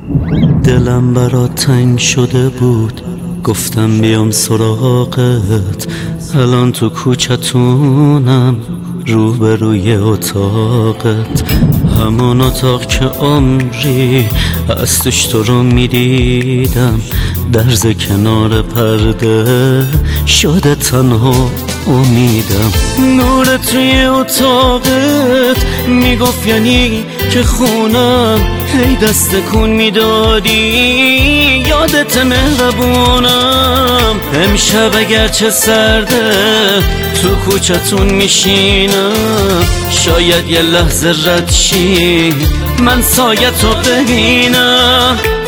دلم برات تنگ شده بود، گفتم بیام سراغت. الان تو کوچتونم روبروی اتاقت، همون اتاق که عمری از توش تو رو میدیدم. درز کنار پرده شده تنها امیدم. نور توی اتاقت میگفت یعنی که خونم، هی دست کن میدادی یادت مهربونم. امشب اگرچه سرده تو کوچتون میشینم، شاید یه لحظه رد شی من سایه تو ببینم.